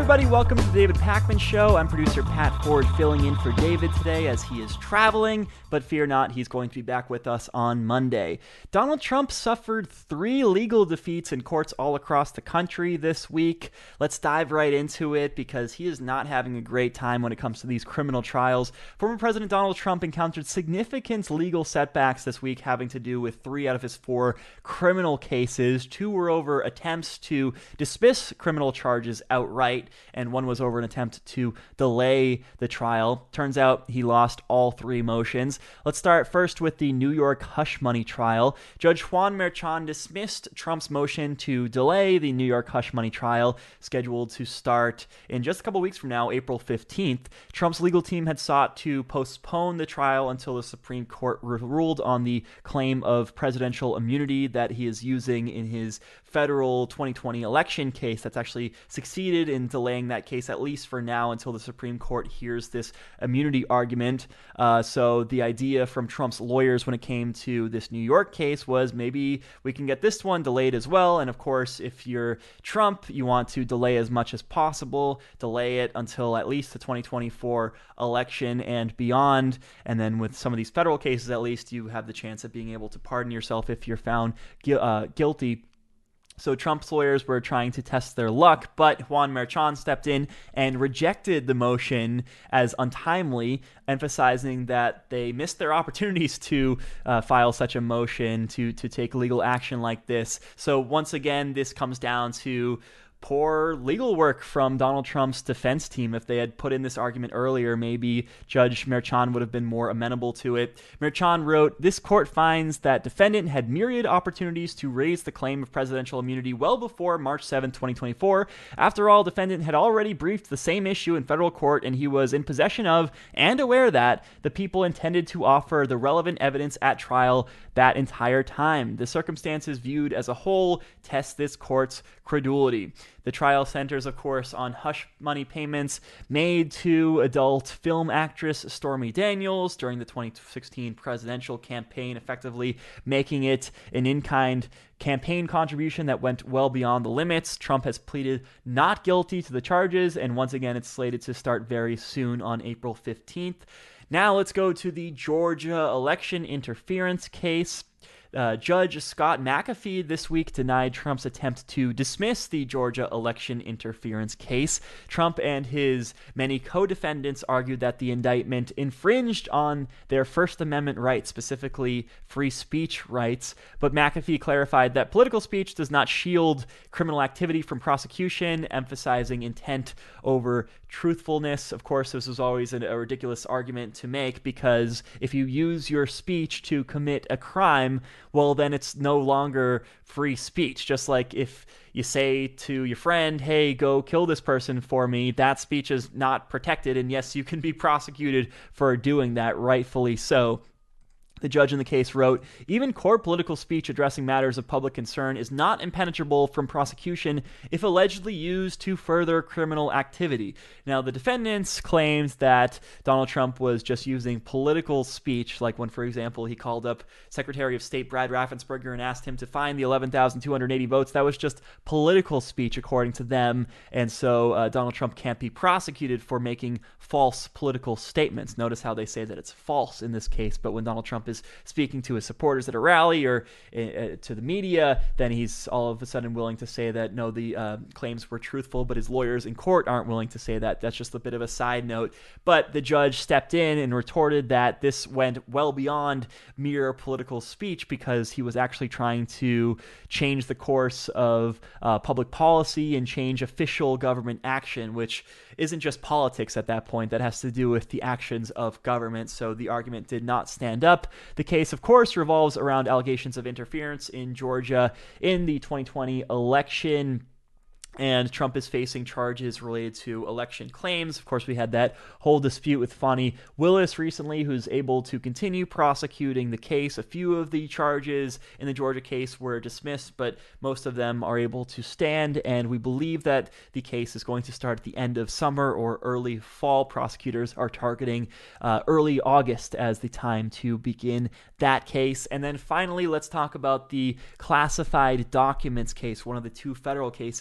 everybody, welcome to the David Pakman Show. I'm producer Pat Ford filling in for David today as he is traveling, but fear not, he's going to be back with us on Monday. Donald Trump suffered 3 legal defeats in courts all across the country this week. Let's dive right into it because he is not having a great time when it comes to these criminal trials. Former President Donald Trump encountered significant legal setbacks this week having to do with 3 out of his 4 criminal cases. 2 were over attempts to dismiss criminal charges outright, and 1 was over an attempt to delay the trial. Turns out he lost all 3 motions. Let's start first with the New York hush money trial. Judge Juan Merchan dismissed Trump's motion to delay the New York hush money trial, scheduled to start in just a couple weeks from now, April 15th. Trump's legal team had sought to postpone the trial until the Supreme Court ruled on the claim of presidential immunity that he is using in his federal 2020 election case. That's actually succeeded in delaying that case, at least for now, until the Supreme Court hears this immunity argument. So the idea from Trump's lawyers when it came to this New York case was maybe we can get this one delayed as well. And of course, if you're Trump, you want to delay as much as possible, delay it until at least the 2024 election and beyond. And then with some of these federal cases, at least you have the chance of being able to pardon yourself if you're found guilty. So Trump's lawyers were trying to test their luck, but Juan Merchan stepped in and rejected the motion as untimely, emphasizing that they missed their opportunities to file such a motion, to take legal action like this. So once again, this comes down to poor legal work from Donald Trump's defense team. If they had put in this argument earlier, maybe Judge Merchan would have been more amenable to it. Merchan wrote, "This court finds that defendant had myriad opportunities to raise the claim of presidential immunity well before March 7, 2024. After all, defendant had already briefed the same issue in federal court, and he was in possession of and aware that the people intended to offer the relevant evidence at trial that entire time. The circumstances viewed as a whole test this court's credulity." The trial centers, of course, on hush money payments made to adult film actress Stormy Daniels during the 2016 presidential campaign, effectively making it an in-kind campaign contribution that went well beyond the limits. Trump has pleaded not guilty to the charges, and once again, it's slated to start very soon on April 15th. Now let's go to the Georgia election interference case. Judge Scott McAfee this week denied Trump's attempt to dismiss the Georgia election interference case. Trump and his many co-defendants argued that the indictment infringed on their First Amendment rights, specifically free speech rights. But McAfee clarified that political speech does not shield criminal activity from prosecution, emphasizing intent over truthfulness. Of course, this was always a ridiculous argument to make, because if you use your speech to commit a crime, well, then it's no longer free speech. Just like if you say to your friend, hey, go kill this person for me, that speech is not protected. And yes, you can be prosecuted for doing that, rightfully so. The judge in the case wrote, "Even core political speech addressing matters of public concern is not impenetrable from prosecution if allegedly used to further criminal activity." Now, the defendants claimed that Donald Trump was just using political speech, like when, for example, he called up Secretary of State Brad Raffensperger and asked him to find the 11,280 votes. That was just political speech, according to them, and so Donald Trump can't be prosecuted for making false political statements. Notice how they say that it's false in this case, but when Donald Trump is speaking to his supporters at a rally or to the media, then he's all of a sudden willing to say that, no, the claims were truthful, but his lawyers in court aren't willing to say that. That's just a bit of a side note. But the judge stepped in and retorted that this went well beyond mere political speech, because he was actually trying to change the course of public policy and change official government action, which isn't just politics at that point. That has to do with the actions of government. So the argument did not stand up. The case, of course, revolves around allegations of interference in Georgia in the 2020 election. And Trump is facing charges related to election claims. Of course, we had that whole dispute with Fani Willis recently, who's able to continue prosecuting the case. A few of the charges in the Georgia case were dismissed, but most of them are able to stand. And we believe that the case is going to start at the end of summer or early fall. Prosecutors are targeting early August as the time to begin that case. And then finally, let's talk about the classified documents case, one of the 2 federal cases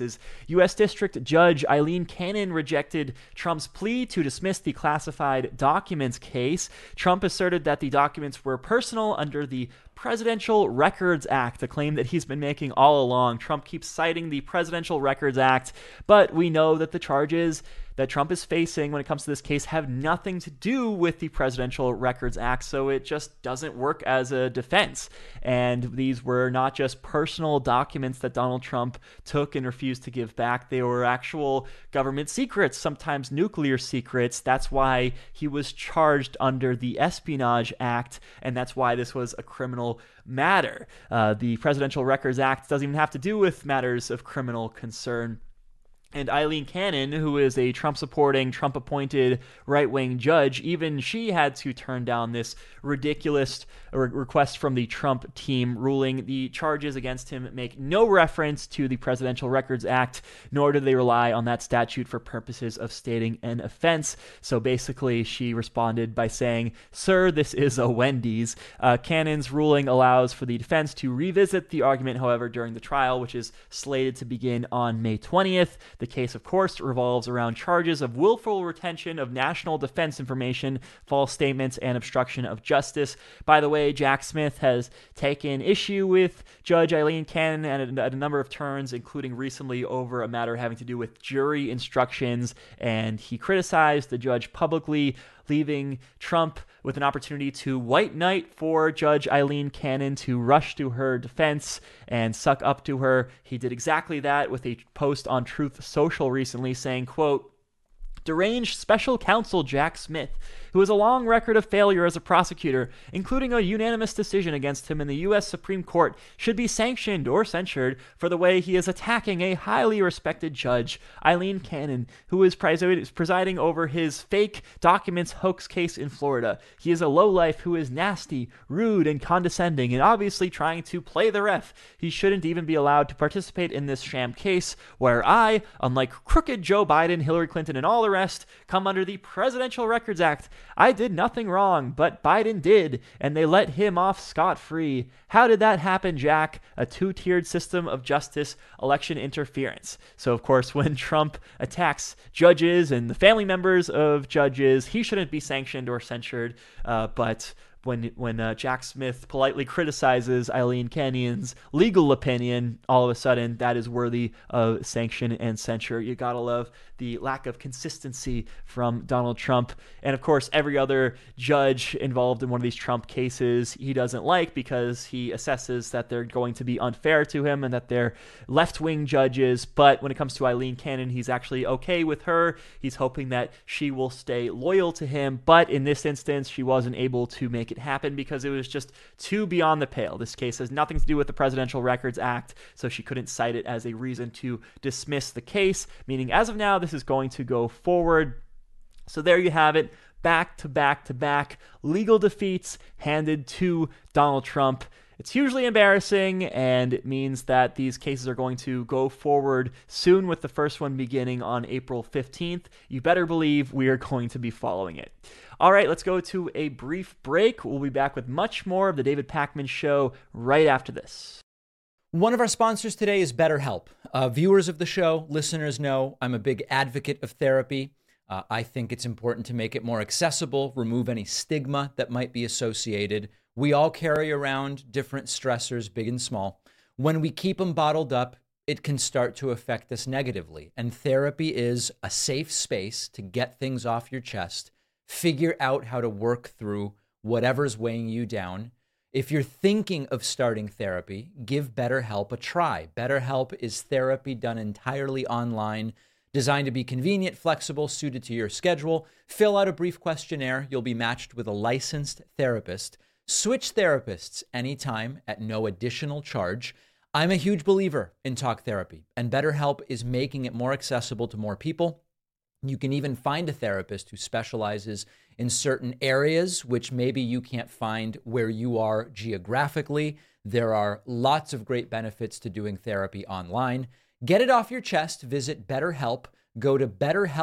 U.S. District Judge Eileen Cannon rejected Trump's plea to dismiss the classified documents case. Trump asserted that the documents were personal under the Presidential Records Act, a claim that he's been making all along. Trump keeps citing the Presidential Records Act, but we know that the charges that Trump is facing when it comes to this case have nothing to do with the Presidential Records Act, so it just doesn't work as a defense. And these were not just personal documents that Donald Trump took and refused to give back. They were actual government secrets, sometimes nuclear secrets. That's why he was charged under the Espionage Act, and that's why this was a criminal matter. The Presidential Records Act doesn't even have to do with matters of criminal concern. And Eileen Cannon, who is a Trump-supporting, Trump-appointed right-wing judge, even she had to turn down this ridiculous request from the Trump team, ruling the charges against him make no reference to the Presidential Records Act, nor do they rely on that statute for purposes of stating an offense. So basically, she responded by saying, "Sir, this is a Wendy's." Cannon's ruling allows for the defense to revisit the argument, however, during the trial, which is slated to begin on May 20th. The case, of course, revolves around charges of willful retention of national defense information, false statements, and obstruction of justice. By the way, Jack Smith has taken issue with Judge Eileen Cannon at a number of turns, including recently over a matter having to do with jury instructions, and he criticized the judge publicly, leaving Trump with an opportunity to white knight for Judge Eileen Cannon to rush to her defense and suck up to her. He did exactly that with a post on Truth Social recently saying, quote, "Deranged special counsel Jack Smith, who has a long record of failure as a prosecutor, including a unanimous decision against him in the U.S. Supreme Court, should be sanctioned or censured for the way he is attacking a highly respected judge, Eileen Cannon, who is presiding over his fake documents hoax case in Florida. He is a lowlife who is nasty, rude, and condescending, and obviously trying to play the ref. He shouldn't even be allowed to participate in this sham case, where I, unlike crooked Joe Biden, Hillary Clinton, and all the rest, come under the Presidential Records Act. I did nothing wrong, but Biden did, and they let him off scot-free. How did that happen, Jack? A two-tiered system of justice, election interference." So, of course, when Trump attacks judges and the family members of judges, he shouldn't be sanctioned or censured, but when Jack Smith politely criticizes Eileen Cannon's legal opinion, all of a sudden that is worthy of sanction and censure. You gotta love the lack of consistency from Donald Trump. And of course, every other judge involved in one of these Trump cases he doesn't like, because he assesses that they're going to be unfair to him and that they're left-wing judges. But when it comes to Eileen Cannon, he's actually okay with her. He's hoping that she will stay loyal to him. But in this instance, she wasn't able to make it happen because it was just too beyond the pale. This case has nothing to do with the Presidential Records Act, so she couldn't cite it as a reason to dismiss the case, meaning as of now, this is going to go forward. So there you have it. Back to back to back legal defeats handed to Donald Trump. It's hugely embarrassing, and it means that these cases are going to go forward soon, with the first one beginning on April 15th. You better believe we are going to be following it. All right, let's go to a brief break. We'll be back with much more of the David Pakman Show right after this. One of our sponsors today is BetterHelp. Viewers of the show, listeners know I'm a big advocate of therapy. I think it's important to make it more accessible, remove any stigma that might be associated. We all carry around different stressors, big and small. When we keep them bottled up, it can start to affect us negatively. And therapy is a safe space to get things off your chest, figure out how to work through whatever's weighing you down. If you're thinking of starting therapy, give BetterHelp a try. BetterHelp is therapy done entirely online, designed to be convenient, flexible, suited to your schedule. Fill out a brief questionnaire. You'll be matched with a licensed therapist. Switch therapists anytime at no additional charge. I'm a huge believer in talk therapy, and BetterHelp is making it more accessible to more people. You can even find a therapist who specializes in certain areas, which maybe you can't find where you are geographically. There are lots of great benefits to doing therapy online. Get it off your chest. Visit BetterHelp. Go to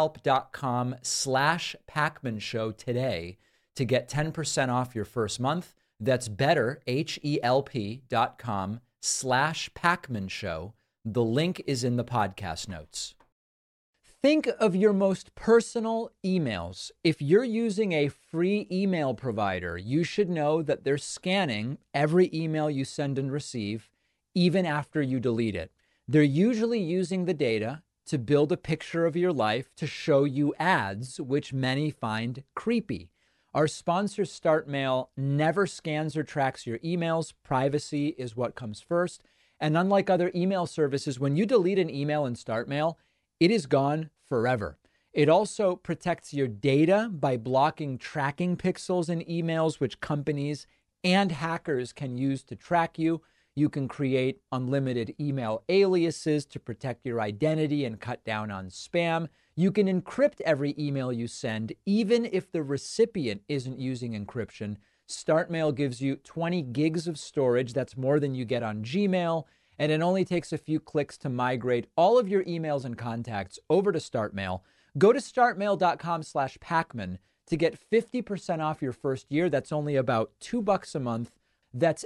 betterhelp.com/Pakman Show today to get 10% off your first month. That's betterhelp.com/Pakman Show. The link is in the podcast notes. Think of your most personal emails. If you're using a free email provider, you should know that they're scanning every email you send and receive, even after you delete it. They're usually using the data to build a picture of your life to show you ads, which many find creepy. Our sponsor, StartMail, never scans or tracks your emails. Privacy is what comes first. And unlike other email services, when you delete an email in StartMail, it is gone forever. It also protects your data by blocking tracking pixels in emails, which companies and hackers can use to track you. You can create unlimited email aliases to protect your identity and cut down on spam. You can encrypt every email you send, even if the recipient isn't using encryption. StartMail gives you 20 gigs of storage. That's more than you get on Gmail. And it only takes a few clicks to migrate all of your emails and contacts over to StartMail. Go to startmail.com/Pacman to get 50% off your first year. That's only about $2 a month. That's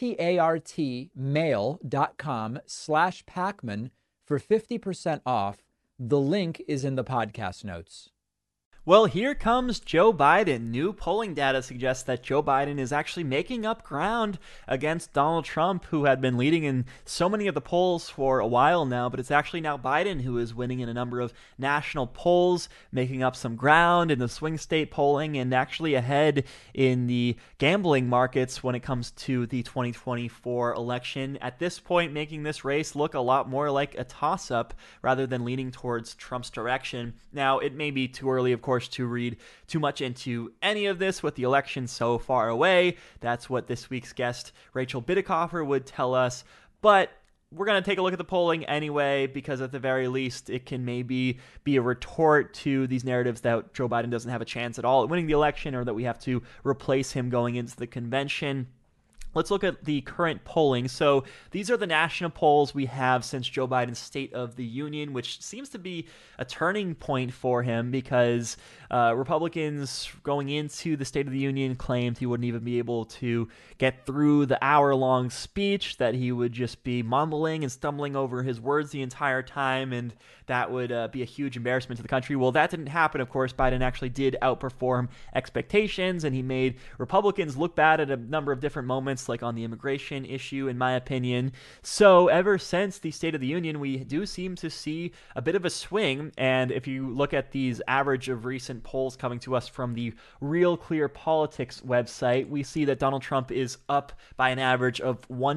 startmail.com/Pacman for 50% off. The link is in the podcast notes. Well, here comes Joe Biden. New polling data suggests that Joe Biden is actually making up ground against Donald Trump, who had been leading in so many of the polls for a while now, but it's actually now Biden who is winning in a number of national polls, making up some ground in the swing state polling, and actually ahead in the gambling markets when it comes to the 2024 election. At this point, making this race look a lot more like a toss-up rather than leaning towards Trump's direction. Now, it may be too early, of course, to read too much into any of this with the election so far away. That's what this week's guest, Rachel Bitecofer, would tell us. But we're going to take a look at the polling anyway, because at the very least, it can maybe be a retort to these narratives that Joe Biden doesn't have a chance at all at winning the election, or that we have to replace him going into the convention. Let's look at the current polling. So these are the national polls we have since Joe Biden's State of the Union, which seems to be a turning point for him, because Republicans going into the State of the Union claimed he wouldn't even be able to get through the hour-long speech, that he would just be mumbling and stumbling over his words the entire time, and that would be a huge embarrassment to the country. Well, that didn't happen, of course. Biden actually did outperform expectations, and he made Republicans look bad at a number of different moments, like on the immigration issue, in my opinion. So ever since the State of the Union, we do seem to see a bit of a swing. And if you look at these average of recent polls coming to us from the Real Clear Politics website, we see that Donald Trump is up by an average of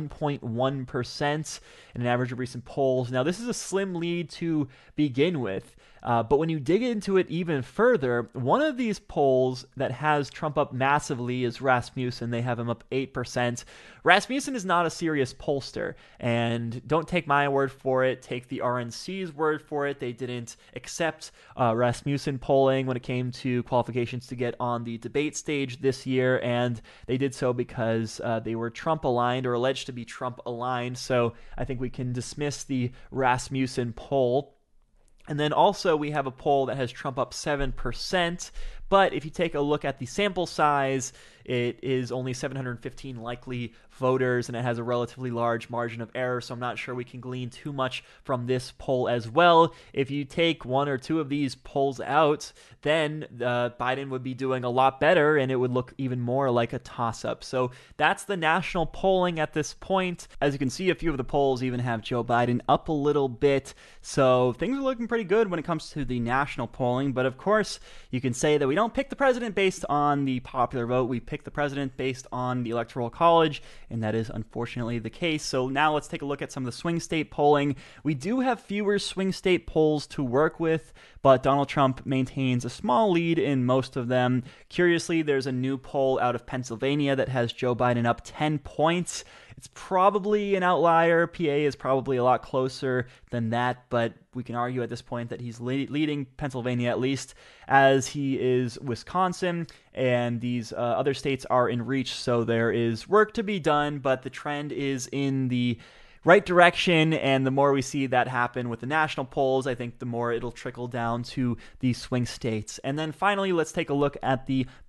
1.1% in an average of recent polls. Now, this is a slim lead to begin with. But when you dig into it even further, one of these polls that has Trump up massively is Rasmussen. They have him up 8%. Rasmussen is not a serious pollster, and don't take my word for it. Take the RNC's word for it. They didn't accept Rasmussen polling when it came to qualifications to get on the debate stage this year, and they did so because they were Trump-aligned, or alleged to be Trump-aligned. So I think we can dismiss the Rasmussen poll. And then also we have a poll that has Trump up 7%, but if you take a look at the sample size, it is only 715 likely voters, and it has a relatively large margin of error, so I'm not sure we can glean too much from this poll as well. If you take one or two of these polls out, then Biden would be doing a lot better, and it would look even more like a toss-up. So that's the national polling at this point. As you can see, a few of the polls even have Joe Biden up a little bit, so things are looking pretty good when it comes to the national polling. But of course, you can say that we don't pick the president based on the popular vote. We pick the president based on the Electoral College, and that is unfortunately the case. So now let's take a look at some of the swing state polling. We do have fewer swing state polls to work with, but Donald Trump maintains a small lead in most of them. Curiously, there's a new poll out of Pennsylvania that has Joe Biden up 10 points. It's probably an outlier. PA is probably a lot closer than that, but we can argue at this point that he's leading Pennsylvania, at least, as he is Wisconsin, and these other states are in reach, so there is work to be done, but the trend is in the right direction, and the more we see that happen with the national polls, I think the more it'll trickle down to the swing states. And then finally, let's take a look at the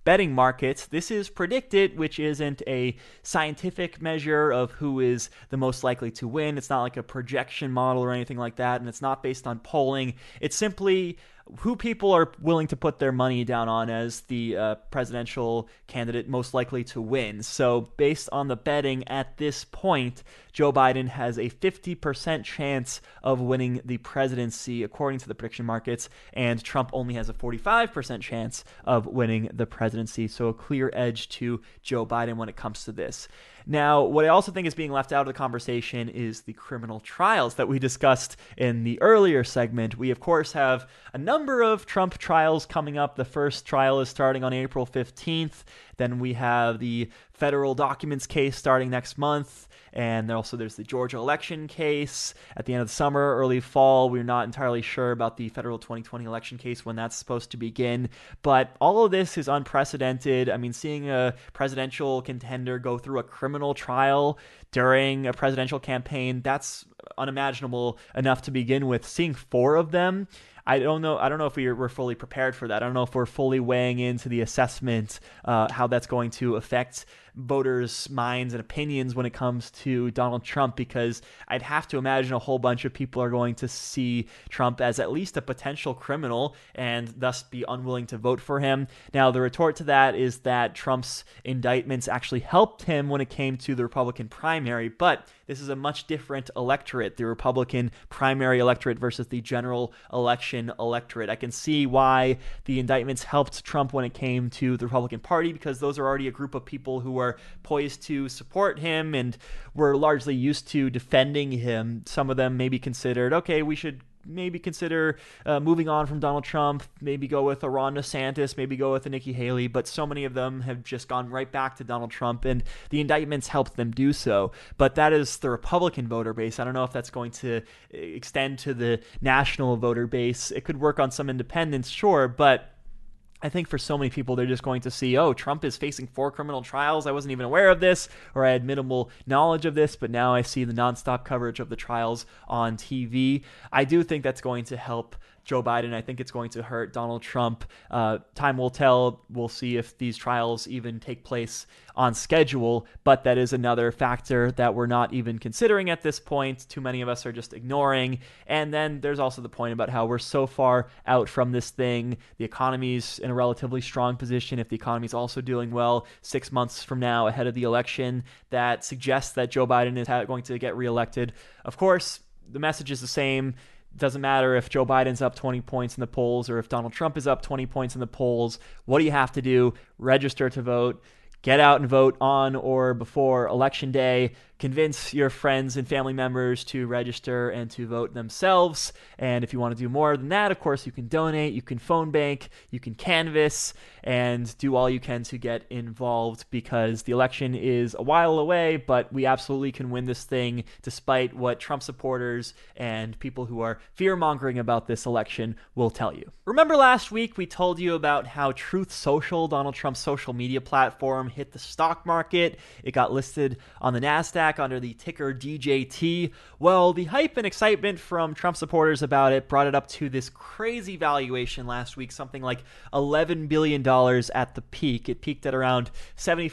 betting markets. This is predicted, which isn't a scientific measure of who is the most likely to win. It's not like a projection model or anything like that, and it's not based on polling. It's simply who people are willing to put their money down on as the presidential candidate most likely to win. So based on the betting at this point, Joe Biden has a 50% chance of winning the presidency, according to the prediction markets, and Trump only has a 45% chance of winning the presidency. So a clear edge to Joe Biden when it comes to this. Now, what I also think is being left out of the conversation is the criminal trials that we discussed in the earlier segment. We, of course, have a number of Trump trials coming up. The first trial is starting on April 15th. Then we have the federal documents case starting next month. And there's the Georgia election case at the end of the summer, early fall. We're not entirely sure about the federal 2020 election case, when that's supposed to begin. But all of this is unprecedented. I mean, seeing a presidential contender go through a criminal trial during a presidential campaign, that's unimaginable enough to begin with. Seeing 4 of them, I don't know if we're fully prepared for that. I don't know if we're fully weighing into the assessment, how that's going to affect voters' minds and opinions when it comes to Donald Trump, because I'd have to imagine a whole bunch of people are going to see Trump as at least a potential criminal and thus be unwilling to vote for him. Now, the retort to that is that Trump's indictments actually helped him when it came to the Republican primary, but this is a much different electorate, the Republican primary electorate versus the general election electorate. I can see why the indictments helped Trump when it came to the Republican Party, because those are already a group of people who are poised to support him and were largely used to defending him. Some of them maybe considered, okay, we should maybe consider moving on from Donald Trump, maybe go with a Ron DeSantis, maybe go with a Nikki Haley, but so many of them have just gone right back to Donald Trump, and the indictments helped them do so. But that is the Republican voter base. I don't know if that's going to extend to the national voter base. It could work on some independents, sure, but I think for so many people, they're just going to see, oh, Trump is facing 4 criminal trials. I wasn't even aware of this, or I had minimal knowledge of this, but now I see the nonstop coverage of the trials on TV. I do think that's going to help Joe Biden. I think it's going to hurt Donald Trump. Time will tell. We'll see if these trials even take place on schedule, but that is another factor that we're not even considering at this point. Too many of us are just ignoring. And then there's also the point about how we're so far out from this thing. The economy's in a relatively strong position. If the economy's also doing well 6 months from now ahead of the election, that suggests that Joe Biden is going to get reelected. Of course, the message is the same. Doesn't matter if Joe Biden's up 20 points in the polls or if Donald Trump is up 20 points in the polls. What do you have to do? Register to vote. Get out and vote on or before Election Day. Convince your friends and family members to register and to vote themselves. And if you want to do more than that, of course, you can donate, you can phone bank, you can canvass, and do all you can to get involved, because the election is a while away, but we absolutely can win this thing despite what Trump supporters and people who are fear-mongering about this election will tell you. Remember last week we told you about how Truth Social, Donald Trump's social media platform, hit the stock market. It got listed on the NASDAQ under the ticker DJT. Well, the hype and excitement from Trump supporters about it brought it up to this crazy valuation last week, something like $11 billion at the peak. It peaked at around $74,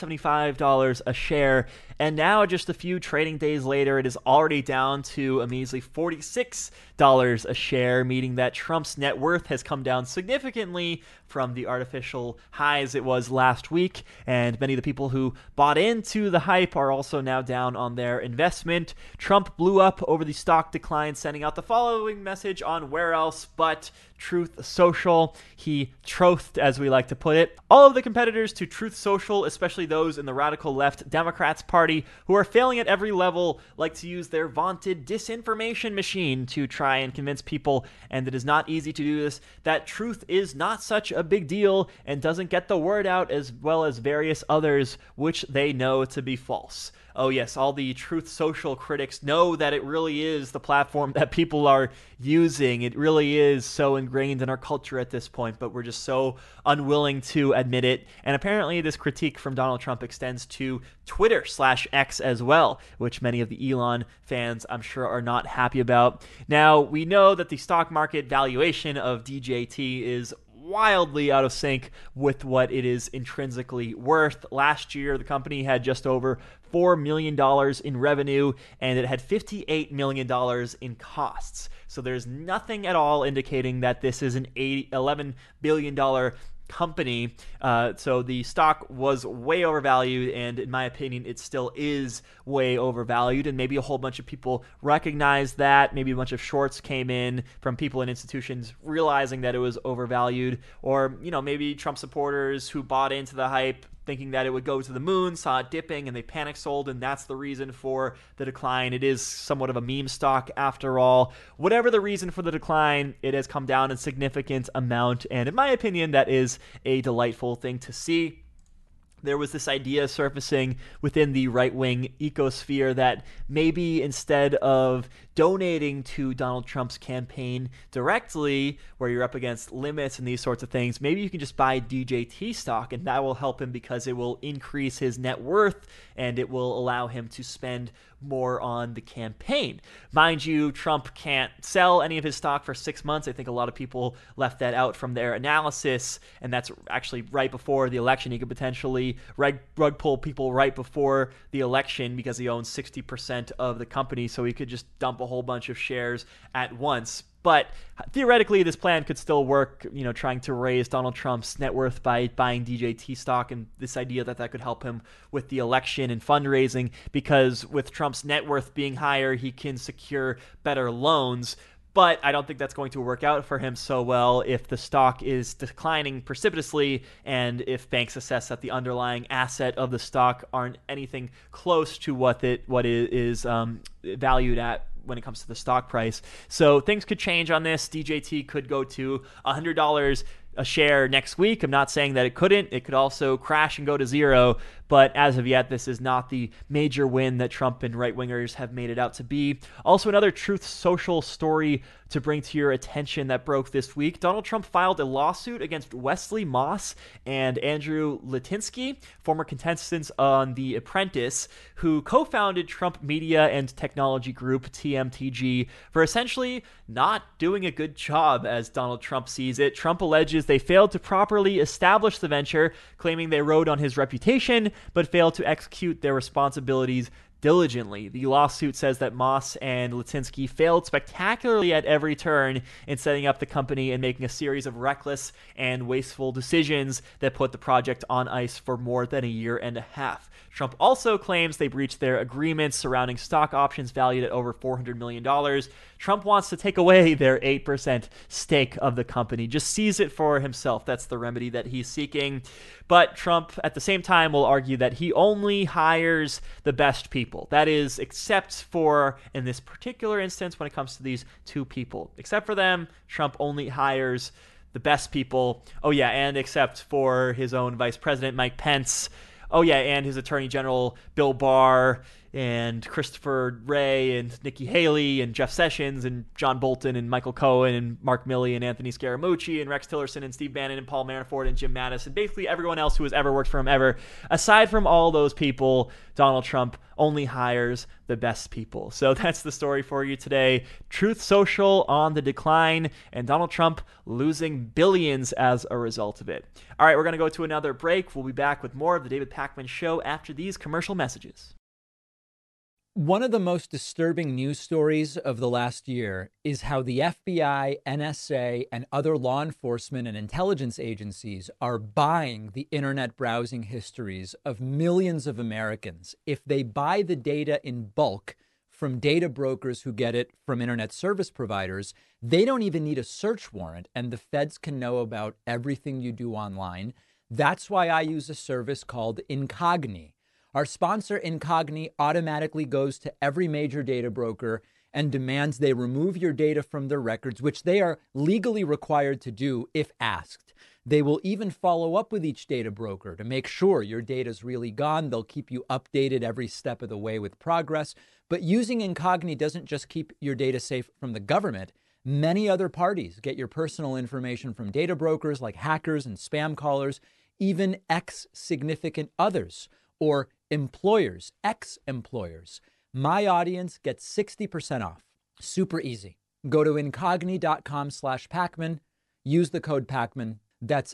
$75 a share. And now, just a few trading days later, it is already down to a measly $46 a share, meaning that Trump's net worth has come down significantly from the artificial highs it was last week. And many of the people who bought into the hype are also now down on their investment. Trump blew up over the stock decline, sending out the following message on where else but Truth Social. He trothed, as we like to put it, all of the competitors to Truth Social, especially those in the radical left Democrats Party who are failing at every level, like to use their vaunted disinformation machine to try and convince people, and it is not easy to do this, that truth is not such a big deal and doesn't get the word out, as well as various others which they know to be false. Oh yes, all the Truth Social critics know that it really is the platform that people are using. It really is so ingrained in our culture at this point, but we're just so unwilling to admit it. And apparently this critique from Donald Trump extends to Twitter/X as well, which many of the Elon fans, I'm sure, are not happy about. Now, we know that the stock market valuation of DJT is wildly out of sync with what it is intrinsically worth. Last year, the company had just over $4 million in revenue, and it had $58 million in costs. So there's nothing at all indicating that this is an $11 billion company. So the stock was way overvalued, and in my opinion, it still is way overvalued. And maybe a whole bunch of people recognize that. Maybe a bunch of shorts came in from people and institutions realizing that it was overvalued, or maybe Trump supporters who bought into the hype thinking that it would go to the moon, saw it dipping, and they panic sold, and that's the reason for the decline. It is somewhat of a meme stock after all. Whatever the reason for the decline, it has come down a significant amount, and in my opinion, that is a delightful thing to see. There was this idea surfacing within the right-wing ecosphere that maybe instead of donating to Donald Trump's campaign directly, where you're up against limits and these sorts of things, maybe you can just buy DJT stock, and that will help him because it will increase his net worth and it will allow him to spend more on the campaign. Mind you, Trump can't sell any of his stock for 6 months. I think a lot of people left that out from their analysis, and that's actually right before the election. He could potentially rug pull people right before the election because he owns 60% of the company, so he could just dump a whole bunch of shares at once. But theoretically, this plan could still work, trying to raise Donald Trump's net worth by buying DJT stock, and this idea that could help him with the election and fundraising, because with Trump's net worth being higher, he can secure better loans. But I don't think that's going to work out for him so well if the stock is declining precipitously and if banks assess that the underlying asset of the stock aren't anything close to what it is valued at when it comes to the stock price. So things could change on this. DJT could go to $100 a share next week. I'm not saying that it couldn't. It could also crash and go to zero. But as of yet, this is not the major win that Trump and right-wingers have made it out to be. Also, another Truth Social story to bring to your attention that broke this week. Donald Trump filed a lawsuit against Wesley Moss and Andrew Litinsky, former contestants on The Apprentice, who co-founded Trump Media and Technology Group, TMTG, for essentially not doing a good job, as Donald Trump sees it. Trump alleges they failed to properly establish the venture, claiming they rode on his reputation, but failed to execute their responsibilities diligently. The lawsuit says that Moss and Litinsky failed spectacularly at every turn in setting up the company and making a series of reckless and wasteful decisions that put the project on ice for more than a year and a half. Trump also claims they breached their agreements surrounding stock options valued at over $400 million. Trump wants to take away their 8% stake of the company, just seize it for himself. That's the remedy that he's seeking. But Trump, at the same time, will argue that he only hires the best people. That is, except for, in this particular instance, when it comes to these two people. Except for them, Trump only hires the best people. Oh yeah, and except for his own vice president, Mike Pence. Oh yeah, and his attorney general, Bill Barr, and Christopher Wray, and Nikki Haley, and Jeff Sessions, and John Bolton, and Michael Cohen, and Mark Milley, and Anthony Scaramucci, and Rex Tillerson, and Steve Bannon, and Paul Manafort, and Jim Mattis, and basically everyone else who has ever worked for him ever. Aside from all those people, Donald Trump only hires the best people. So that's the story for you today. Truth Social on the decline, and Donald Trump losing billions as a result of it. All right, we're going to go to another break. We'll be back with more of the David Pakman Show after these commercial messages. One of the most disturbing news stories of the last year is how the FBI, NSA, and other law enforcement and intelligence agencies are buying the internet browsing histories of millions of Americans. If they buy the data in bulk from data brokers who get it from internet service providers, they don't even need a search warrant, and the feds can know about everything you do online. That's why I use a service called Incogni. Our sponsor, Incogni, automatically goes to every major data broker and demands they remove your data from their records, which they are legally required to do if asked. They will even follow up with each data broker to make sure your data is really gone. They'll keep you updated every step of the way with progress. But using Incogni doesn't just keep your data safe from the government. Many other parties get your personal information from data brokers like hackers and spam callers, even ex-significant others or employers, ex-employers. My audience gets 60% off. Super easy. Go to incogni.com/Pakman. Use the code Pakman. That's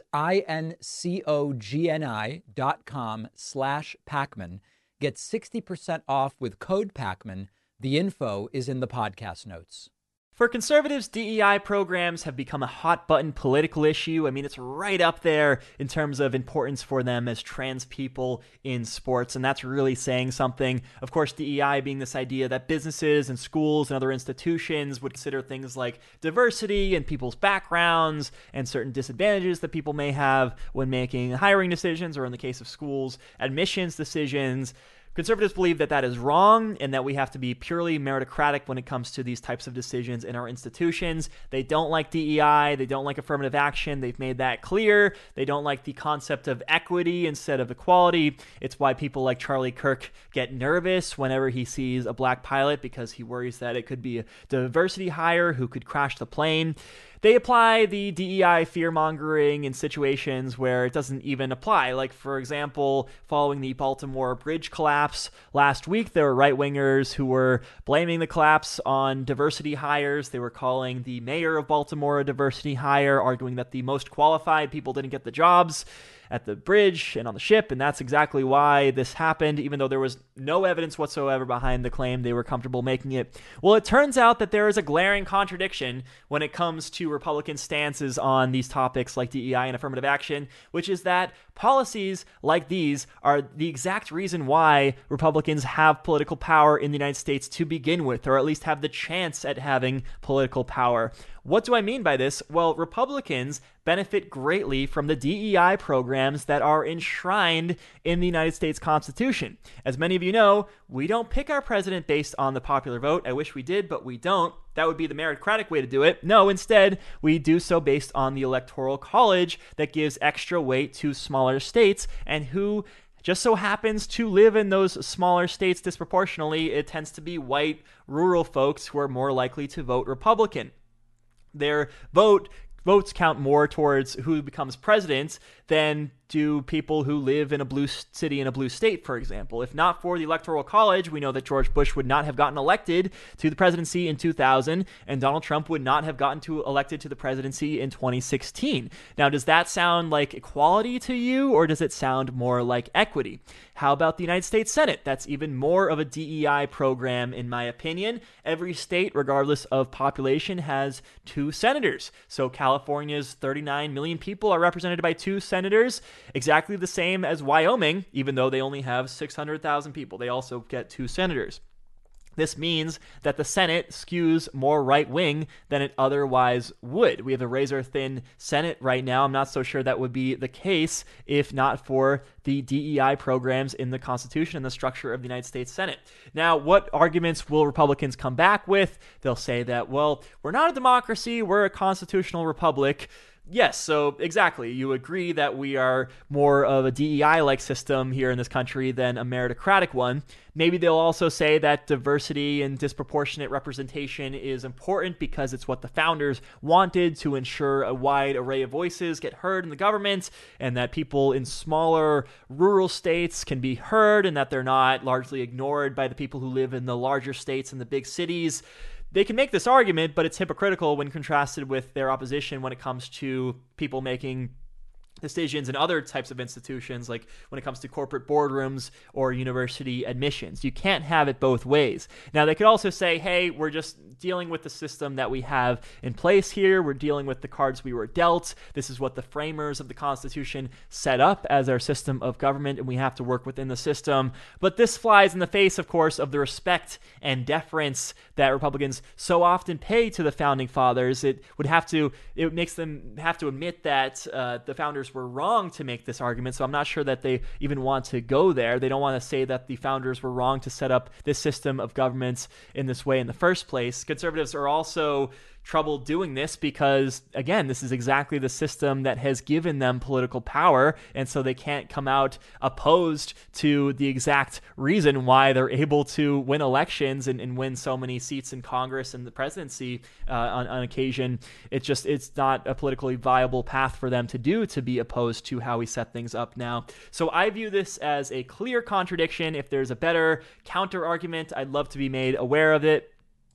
INCOGNI.com/Pakman. Get 60% off with code Pakman. The info is in the podcast notes. For conservatives, DEI programs have become a hot-button political issue. I mean, it's right up there in terms of importance for them as trans people in sports, and that's really saying something. Of course, DEI being this idea that businesses and schools and other institutions would consider things like diversity and people's backgrounds and certain disadvantages that people may have when making hiring decisions, or in the case of schools, admissions decisions. Conservatives believe that that is wrong and that we have to be purely meritocratic when it comes to these types of decisions in our institutions. They don't like DEI. They don't like affirmative action. They've made that clear. They don't like the concept of equity instead of equality. It's why people like Charlie Kirk get nervous whenever he sees a black pilot, because he worries that it could be a diversity hire who could crash the plane. They apply the DEI fear-mongering in situations where it doesn't even apply. Like, for example, following the Baltimore bridge collapse last week, there were right-wingers who were blaming the collapse on diversity hires. They were calling the mayor of Baltimore a diversity hire, arguing that the most qualified people didn't get the jobs at the bridge and on the ship, and that's exactly why this happened, even though there was no evidence whatsoever behind the claim. They were comfortable making it. Well, it turns out that there is a glaring contradiction when it comes to Republican stances on these topics like DEI and affirmative action, which is that policies like these are the exact reason why Republicans have political power in the United States to begin with, or at least have the chance at having political power. What do I mean by this? Well, Republicans benefit greatly from the DEI programs that are enshrined in the United States Constitution. As many of you know, we don't pick our president based on the popular vote. I wish we did, but we don't. That would be the meritocratic way to do it. No, instead, we do so based on the Electoral College that gives extra weight to smaller states, and who just so happens to live in those smaller states disproportionately. It tends to be white, rural folks who are more likely to vote Republican. Their votes count more towards who becomes president than do people who live in a blue city in a blue state, for example. If not for the Electoral College, we know that George Bush would not have gotten elected to the presidency in 2000, and Donald Trump would not have gotten elected to the presidency in 2016. Now, does that sound like equality to you, or does it sound more like equity? How about the United States Senate? That's even more of a DEI program, in my opinion. Every state, regardless of population, has 2 senators. So California's 39 million people are represented by 2 senators. Exactly the same as Wyoming, even though they only have 600,000 people. They also get 2 senators. This means that the Senate skews more right-wing than it otherwise would. We have a razor-thin Senate right now. I'm not so sure that would be the case if not for the DEI programs in the Constitution and the structure of the United States Senate. Now, what arguments will Republicans come back with? They'll say that, well, we're not a democracy, we're a constitutional republic. Yes, so exactly. You agree that we are more of a DEI-like system here in this country than a meritocratic one. Maybe they'll also say that diversity and disproportionate representation is important because it's what the founders wanted to ensure a wide array of voices get heard in the government, and that people in smaller rural states can be heard, and that they're not largely ignored by the people who live in the larger states and the big cities. They can make this argument, but it's hypocritical when contrasted with their opposition when it comes to people making decisions in other types of institutions, like when it comes to corporate boardrooms or university admissions. You can't have it both ways. Now, they could also say, hey, we're just dealing with the system that we have in place here. We're dealing with the cards we were dealt. This is what the framers of the Constitution set up as our system of government, and we have to work within the system. But this flies in the face, of course, of the respect and deference that Republicans so often pay to the founding fathers. It makes them have to admit that the founders were wrong to make this argument, so I'm not sure that they even want to go there. They don't want to say that the founders were wrong to set up this system of government in this way in the first place. Conservatives are also trouble doing this because, again, this is exactly the system that has given them political power, and so they can't come out opposed to the exact reason why they're able to win elections and win so many seats in Congress and the presidency on occasion. It's not a politically viable path for them to do, to be opposed to how we set things up now. So I view this as a clear contradiction. If there's a better counter argument, I'd love to be made aware of it.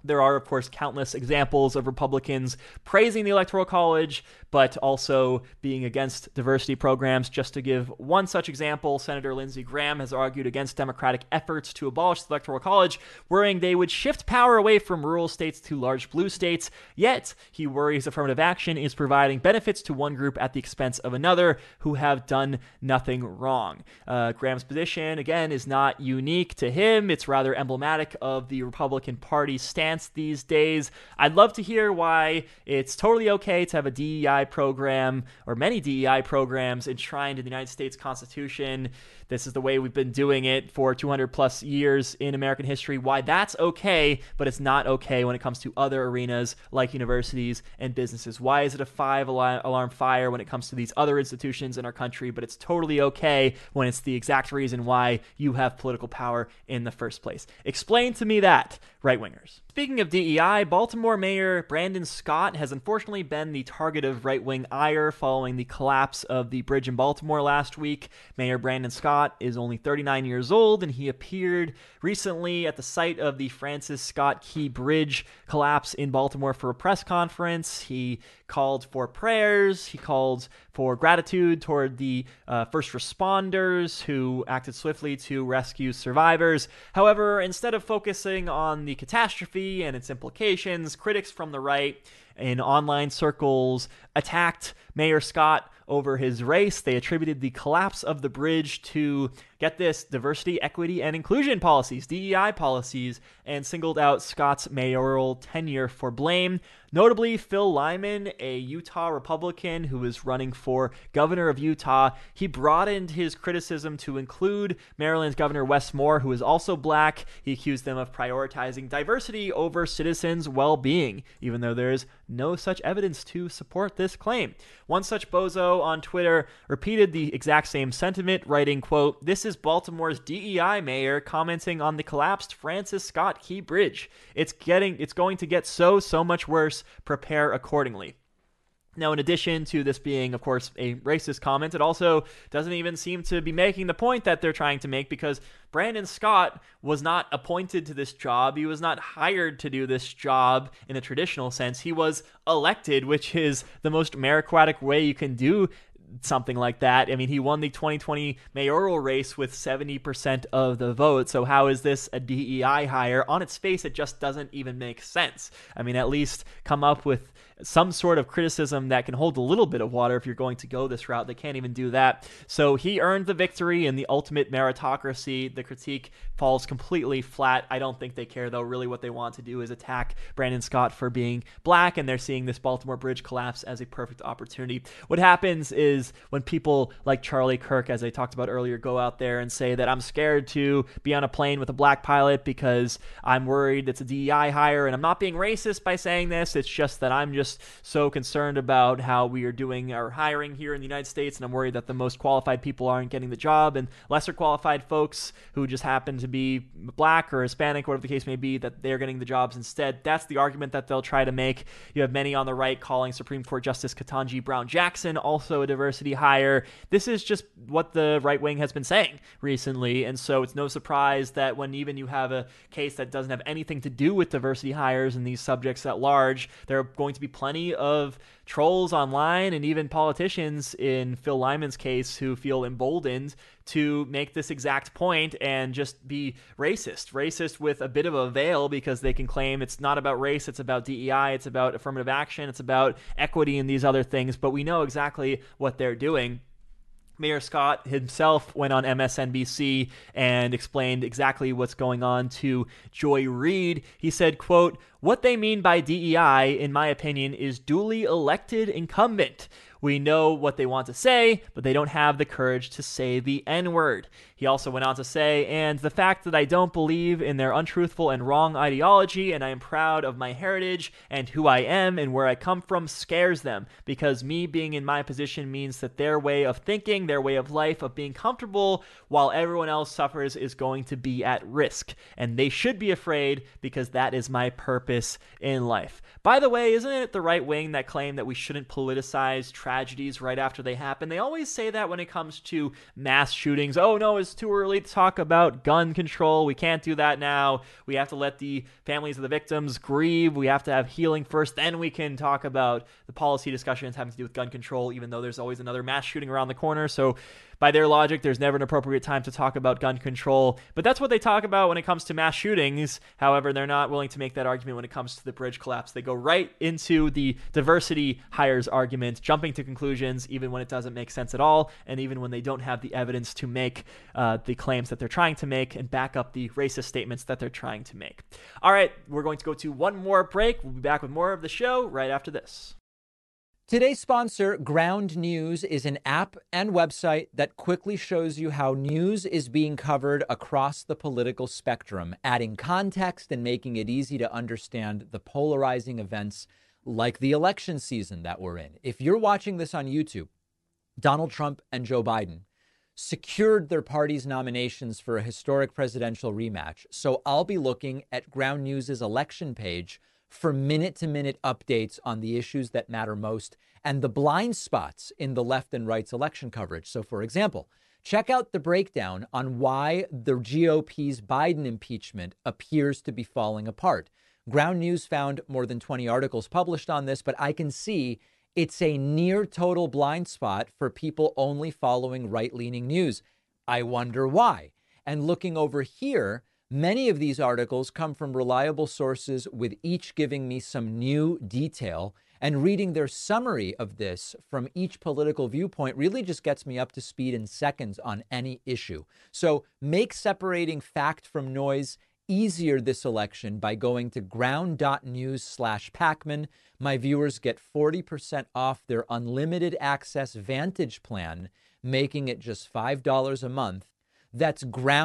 There are, of course, countless examples of Republicans praising the Electoral College, but also being against diversity programs. Just to give one such example, Senator Lindsey Graham has argued against Democratic efforts to abolish the Electoral College, worrying they would shift power away from rural states to large blue states. Yet, he worries affirmative action is providing benefits to one group at the expense of another who have done nothing wrong. Graham's position, again, is not unique to him. It's rather emblematic of the Republican Party's stance these days. I'd love to hear why it's totally okay to have a DEI program or many DEI programs enshrined in the United States Constitution. This is the way we've been doing it for 200 plus years in American history. Why that's okay, but it's not okay when it comes to other arenas like universities and businesses. Why is it a 5-alarm fire when it comes to these other institutions in our country, but it's totally okay when it's the exact reason why you have political power in the first place? Explain to me that, right-wingers. Speaking of DEI, Baltimore Mayor Brandon Scott has unfortunately been the target of right-wing ire following the collapse of the bridge in Baltimore last week. Mayor Brandon Scott is only 39 years old, and he appeared recently at the site of the Francis Scott Key Bridge collapse in Baltimore for a press conference. He called for prayers. He called for gratitude toward the first responders who acted swiftly to rescue survivors. However, instead of focusing on the catastrophe and its implications, critics from the right in online circles attacked Mayor Scott over his race. They attributed the collapse of the bridge to, get this, diversity, equity, and inclusion policies, DEI policies, and singled out Scott's mayoral tenure for blame. Notably, Phil Lyman, a Utah Republican who is running for governor of Utah, he broadened his criticism to include Maryland's Governor Wes Moore, who is also black. He accused them of prioritizing diversity over citizens' well-being, even though there is no such evidence to support this claim. One such bozo on Twitter repeated the exact same sentiment, writing, quote, "This is Baltimore's DEI mayor commenting on the collapsed Francis Scott Key Bridge. It's going to get so much worse. Prepare accordingly." Now, in addition to this being, of course, a racist comment, it also doesn't even seem to be making the point that they're trying to make, because Brandon Scott was not appointed to this job. He was not hired to do this job in a traditional sense. He was elected, which is the most meritocratic way you can do something like that. I mean, he won the 2020 mayoral race with 70% of the vote. So how is this a DEI hire? On its face, it just doesn't even make sense. I mean, at least come up with some sort of criticism that can hold a little bit of water if you're going to go this route. They can't even do that. So he earned the victory in the ultimate meritocracy. The critique falls completely flat. I don't think they care, though. Really what they want to do is attack Brandon Scott for being black, and they're seeing this Baltimore bridge collapse as a perfect opportunity. What happens is when people like Charlie Kirk, as I talked about earlier, go out there and say that I'm scared to be on a plane with a black pilot because I'm worried it's a DEI hire, and I'm not being racist by saying this. It's just that I'm just so concerned about how we are doing our hiring here in the United States, and I'm worried that the most qualified people aren't getting the job, and lesser qualified folks who just happen to be black or Hispanic, whatever the case may be, that they're getting the jobs instead. That's the argument that they'll try to make. You have many on the right calling Supreme Court Justice Ketanji Brown Jackson also a diversity hire. This is just what the right wing has been saying recently, and so it's no surprise that when even you have a case that doesn't have anything to do with diversity hires and these subjects at large, there are going to be plenty of trolls online and even politicians in Phil Lyman's case who feel emboldened to make this exact point and just be racist with a bit of a veil, because they can claim it's not about race, it's about DEI, it's about affirmative action, it's about equity and these other things, but we know exactly what they're doing. Mayor Scott himself went on MSNBC and explained exactly what's going on to Joy Reid. He said, quote, "What they mean by DEI, in my opinion, is duly elected incumbent. We know what they want to say, but they don't have the courage to say the N-word." He also went on to say, "And the fact that I don't believe in their untruthful and wrong ideology, and I am proud of my heritage and who I am and where I come from, scares them, because me being in my position means that their way of thinking, their way of life, of being comfortable while everyone else suffers, is going to be at risk. And they should be afraid, because that is my purpose in life." By the way, isn't it the right wing that claim that we shouldn't politicize tragedies right after they happen? They always say that when it comes to mass shootings. Oh no, it's too early to talk about gun control. We can't do that now. We have to let the families of the victims grieve. We have to have healing first. Then we can talk about the policy discussions having to do with gun control, even though there's always another mass shooting around the corner. So by their logic, there's never an appropriate time to talk about gun control. But that's what they talk about when it comes to mass shootings. However, they're not willing to make that argument when it comes to the bridge collapse. They go right into the diversity hires argument, jumping to conclusions even when it doesn't make sense at all, and even when they don't have the evidence to make the claims that they're trying to make and back up the racist statements that they're trying to make. All right, we're going to go to one more break. We'll be back with more of the show right after this. Today's sponsor, Ground News, is an app and website that quickly shows you how news is being covered across the political spectrum, adding context and making it easy to understand the polarizing events like the election season that we're in. If you're watching this on YouTube, Donald Trump and Joe Biden secured their party's nominations for a historic presidential rematch. So I'll be looking at Ground News's election page for minute-to-minute updates on the issues that matter most and the blind spots in the left and right's election coverage. So, for example, check out the breakdown on why the GOP's Biden impeachment appears to be falling apart. Ground News found more than 20 articles published on this, but I can see it's a near total blind spot for people only following right-leaning news. I wonder why. And looking over here, many of these articles come from reliable sources, with each giving me some new detail, and reading their summary of this from each political viewpoint really just gets me up to speed in seconds on any issue. So make separating fact from noise easier this election by going to ground.news/Pacman. My viewers get 40% off their unlimited access Vantage plan, making it just $5 a month. That's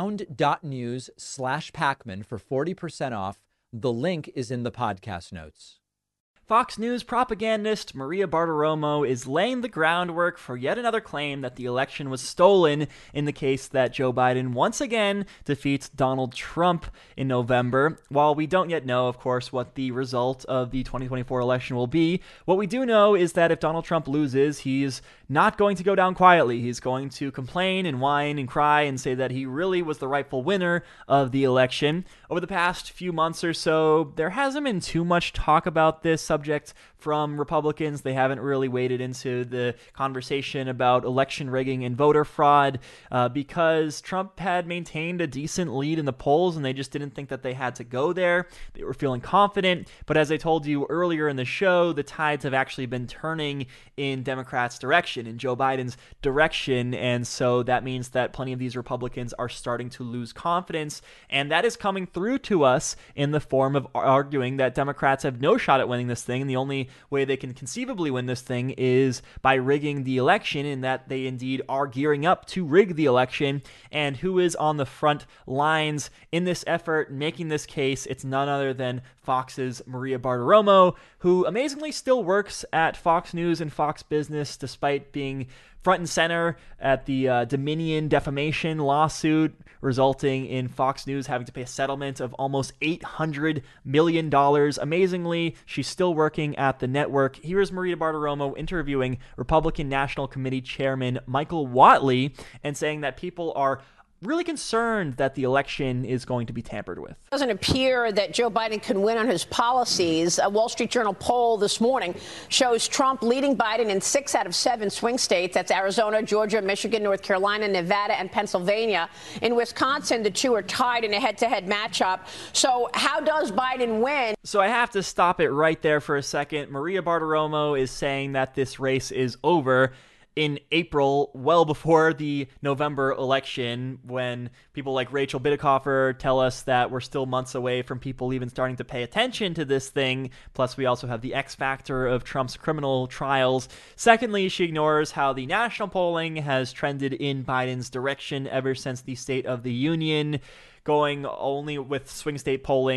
ground.news/Pacman for 40% off. The link is in the podcast notes. Fox News propagandist Maria Bartiromo is laying the groundwork for yet another claim that the election was stolen in the case that Joe Biden once again defeats Donald Trump in November. While we don't yet know, of course, what the result of the 2024 election will be, what we do know is that if Donald Trump loses, he's not going to go down quietly. He's going to complain and whine and cry and say that he really was the rightful winner of the election. Over the past few months or so, there hasn't been too much talk about this subject from Republicans. They haven't really waded into the conversation about election rigging and voter fraud because Trump had maintained a decent lead in the polls and they just didn't think that they had to go there. They were feeling confident. But as I told you earlier in the show, the tides have actually been turning in Democrats' direction, in Joe Biden's direction. And so that means that plenty of these Republicans are starting to lose confidence. And that is coming through to us in the form of arguing that Democrats have no shot at winning this thing. And the only way they can conceivably win this thing is by rigging the election, and that they indeed are gearing up to rig the election. And who is on the front lines in this effort, making this case? It's none other than Fox's Maria Bartiromo, who amazingly still works at Fox News and Fox Business, despite being front and center at the Dominion defamation lawsuit, resulting in Fox News having to pay a settlement of almost $800 million. Amazingly, she's still working at the network. Here's Maria Bartiromo interviewing Republican National Committee Chairman Michael Whatley and saying that people are really concerned that the election is going to be tampered with. It doesn't appear that Joe Biden can win on his policies. A Wall Street Journal poll this morning shows Trump leading Biden in 6 out of 7 swing states. That's Arizona, Georgia, Michigan, North Carolina, Nevada, and Pennsylvania. In Wisconsin, the two are tied in a head-to-head matchup. So how does Biden win? So I have to stop it right there for a second. Maria Bartiromo is saying that this race is over in April, well before the November election, when people like Rachel Bitecofer tell us that we're still months away from people even starting to pay attention to this thing. Plus, we also have the X factor of Trump's criminal trials. Secondly, she ignores how the national polling has trended in Biden's direction ever since the State of the Union, going only with swing state polling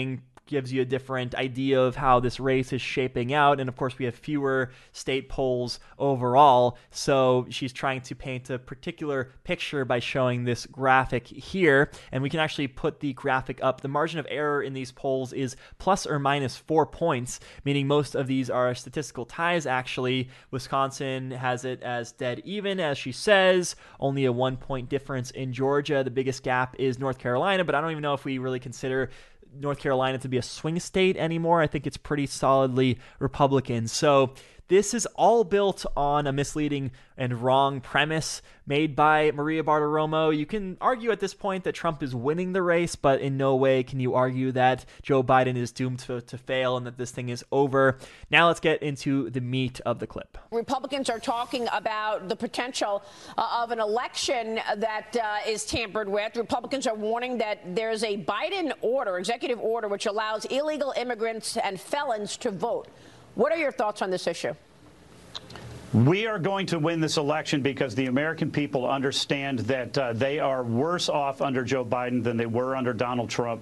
gives you a different idea of how this race is shaping out. And of course, we have fewer state polls overall. So she's trying to paint a particular picture by showing this graphic here. And we can actually put the graphic up. The margin of error in these polls is plus or minus 4 points, meaning most of these are statistical ties, actually. Wisconsin has it as dead even, as she says, only a 1 point difference in Georgia. The biggest gap is North Carolina, but I don't even know if we really consider North Carolina to be a swing state anymore. I think it's pretty solidly Republican. So this is all built on a misleading and wrong premise made by Maria Bartiromo. You can argue at this point that Trump is winning the race, but in no way can you argue that Joe Biden is doomed to fail and that this thing is over. Now let's get into the meat of the clip. Republicans are talking about the potential of an election that is tampered with. Republicans are warning that there's a Biden order, executive order, which allows illegal immigrants and felons to vote. What are your thoughts on this issue? We are going to win this election because the American people understand that they are worse off under Joe Biden than they were under Donald Trump.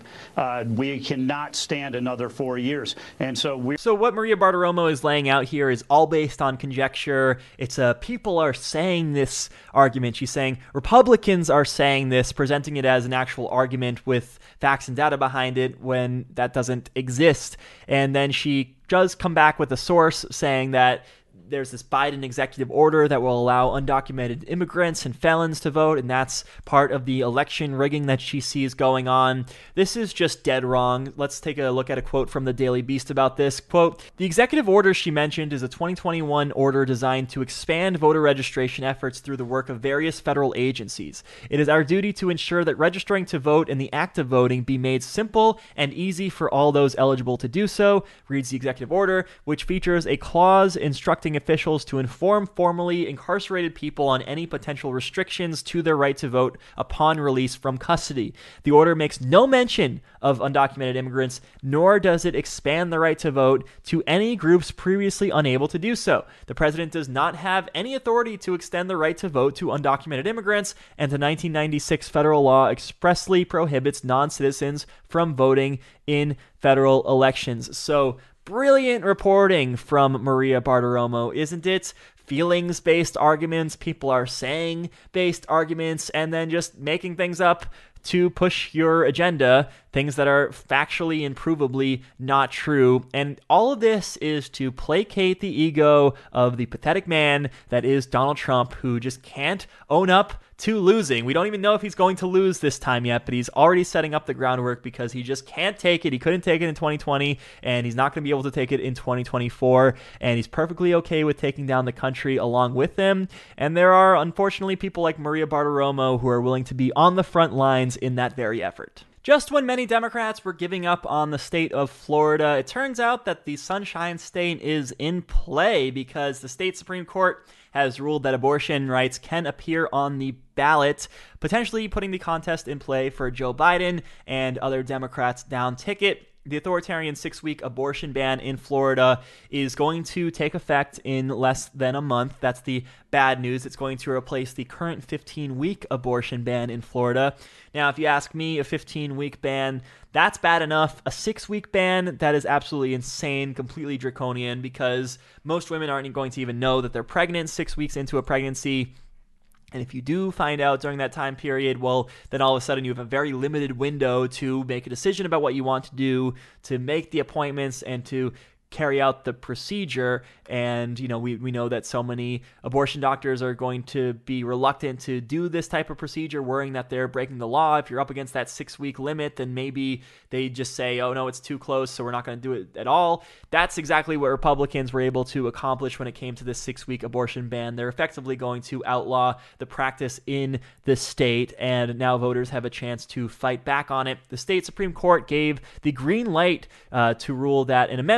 We cannot stand another 4 years. And so what Maria Bartiromo is laying out here is all based on conjecture. It's people are saying this argument. She's saying Republicans are saying this, presenting it as an actual argument with facts and data behind it when that doesn't exist. And then she does come back with a source saying that there's this Biden executive order that will allow undocumented immigrants and felons to vote, and that's part of the election rigging that she sees going on. This is just dead wrong. Let's take a look at a quote from the Daily Beast about this. Quote, "The executive order she mentioned is a 2021 order designed to expand voter registration efforts through the work of various federal agencies. It is our duty to ensure that registering to vote and the act of voting be made simple and easy for all those eligible to do so," reads the executive order, which features a clause instructing officials to inform formerly incarcerated people on any potential restrictions to their right to vote upon release from custody. The order makes no mention of undocumented immigrants, nor does it expand the right to vote to any groups previously unable to do so. The president does not have any authority to extend the right to vote to undocumented immigrants, and the 1996 federal law expressly prohibits non-citizens from voting in federal elections. So, brilliant reporting from Maria Bartiromo, isn't it? Feelings-based arguments, people are saying-based arguments, and then just making things up to push your agenda, things that are factually and provably not true. And all of this is to placate the ego of the pathetic man that is Donald Trump, who just can't own up to losing. We don't even know if he's going to lose this time yet, but he's already setting up the groundwork because he just can't take it. He couldn't take it in 2020, and he's not going to be able to take it in 2024, and he's perfectly okay with taking down the country along with them. And there are, unfortunately, people like Maria Bartiromo who are willing to be on the front lines in that very effort. Just when many Democrats were giving up on the state of Florida, it turns out that the Sunshine State is in play because the state Supreme Court has ruled that abortion rights can appear on the ballot, potentially putting the contest in play for Joe Biden and other Democrats down ticket. The authoritarian 6-week abortion ban in Florida is going to take effect in less than a month. That's the bad news. It's going to replace the current 15-week abortion ban in Florida. Now, if you ask me, a 15-week ban, that's bad enough. A 6-week ban, that is absolutely insane, completely draconian, because most women aren't going to even know that they're pregnant 6 weeks into a pregnancy. And if you do find out during that time period, well, then all of a sudden you have a very limited window to make a decision about what you want to do, to make the appointments, and to carry out the procedure. And, you know, we know that so many abortion doctors are going to be reluctant to do this type of procedure, worrying that they're breaking the law. If you're up against that 6-week limit, then maybe they just say, oh, no, it's too close, so we're not going to do it at all. That's exactly what Republicans were able to accomplish when it came to this 6-week abortion ban. They're effectively going to outlaw the practice in the state, and now voters have a chance to fight back on it. The state Supreme Court gave the green light to rule that an amendment protecting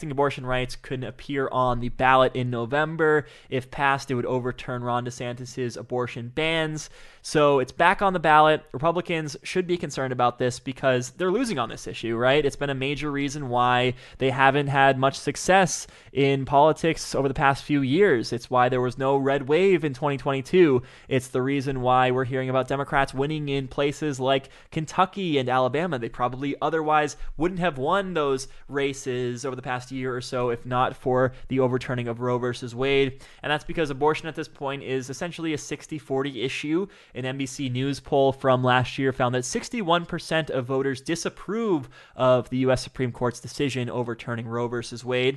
protecting abortion rights could appear on the ballot in November. If passed, it would overturn Ron DeSantis' abortion bans. So it's back on the ballot. Republicans should be concerned about this because they're losing on this issue, right? It's been a major reason why they haven't had much success in politics over the past few years. It's why there was no red wave in 2022. It's the reason why we're hearing about Democrats winning in places like Kentucky and Alabama. They probably otherwise wouldn't have won those races over the past year or so if not for the overturning of Roe versus Wade. And that's because abortion at this point is essentially a 60-40 issue. An NBC News poll from last year found that 61% of voters disapprove of the U.S. Supreme Court's decision overturning Roe versus Wade.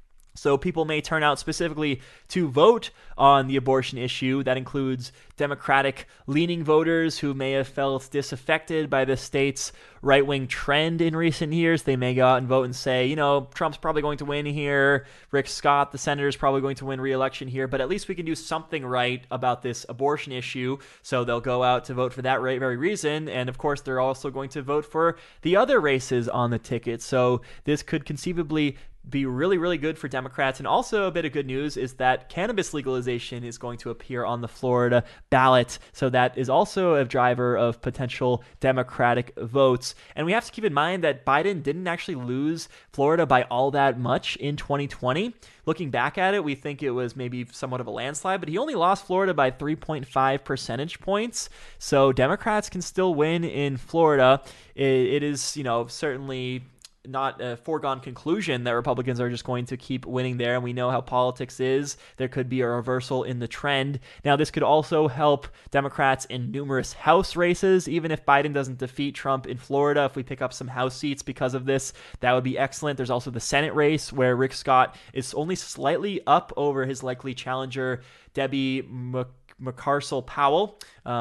So people may turn out specifically to vote on the abortion issue. That includes Democratic-leaning voters who may have felt disaffected by the state's right-wing trend in recent years. They may go out and vote and say, Trump's probably going to win here. Rick Scott, the senator, is probably going to win re-election here. But at least we can do something right about this abortion issue. So they'll go out to vote for that very reason. And of course, they're also going to vote for the other races on the ticket. So this could conceivably be really, really good for Democrats. And also a bit of good news is that cannabis legalization is going to appear on the Florida ballot. So that is also a driver of potential Democratic votes. And we have to keep in mind that Biden didn't actually lose Florida by all that much in 2020. Looking back at it, we think it was maybe somewhat of a landslide, but he only lost Florida by 3.5 percentage points. So Democrats can still win in Florida. It is, certainly not a foregone conclusion that Republicans are just going to keep winning there. And we know how politics is. There could be a reversal in the trend. Now, this could also help Democrats in numerous House races. Even if Biden doesn't defeat Trump in Florida, if we pick up some House seats because of this, that would be excellent. There's also the Senate race where Rick Scott is only slightly up over his likely challenger, Debbie McCarcel-Powell.